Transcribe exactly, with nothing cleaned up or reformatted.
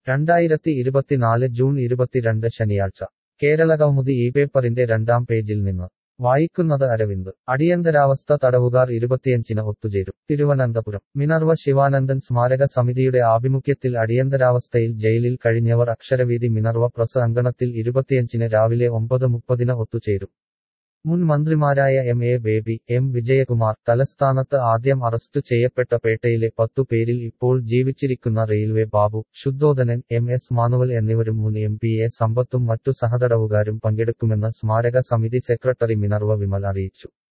രണ്ടായിരത്തി ഇരുപത്തിനാല് ജൂൺ ഇരുപത്തിരണ്ട് ശനിയാഴ്ച കേരളകൗമുദി ഈ പേപ്പറിന്റെ രണ്ടാം പേജിൽ നിന്ന് വായിക്കുന്നത് അരവിന്ദ് അടിയന്തരാവസ്ഥ തടവുകാർ ഇരുപത്തിയഞ്ചിന് ഒത്തുചേരും തിരുവനന്തപുരം മിനർവ ശിവാനന്ദൻ സ്മാരക സമിതിയുടെ ആഭിമുഖ്യത്തിൽ അടിയന്തരാവസ്ഥയിൽ ജയിലിൽ കഴിഞ്ഞവർ അക്ഷരവീഥി മിനർവ പ്രസ് അങ്കണത്തിൽ ഇരുപത്തിയഞ്ചിന് രാവിലെ ഒമ്പത് മുപ്പതിന് ഒത്തുചേരും മുൻ മന്ത്രിമാരായ എം എ ബേബി എം വിജയകുമാർ തലസ്ഥാനത്ത് ആദ്യം അറസ്റ്റ് ചെയ്യപ്പെട്ട പേട്ടയിലെ പത്തു പേരിൽ ഇപ്പോൾ ജീവിച്ചിരിക്കുന്ന റെയിൽവേ ബാബു ശുദ്ധോദനൻ എം എസ് മാനുവൽ എന്നിവരും മുൻ എം പി എ സമ്പത്തും മറ്റു സഹതടവുകാരും പങ്കെടുക്കുമെന്ന് സ്മാരക സമിതി സെക്രട്ടറി മിനർവ വിമൽ അറിയിച്ചു.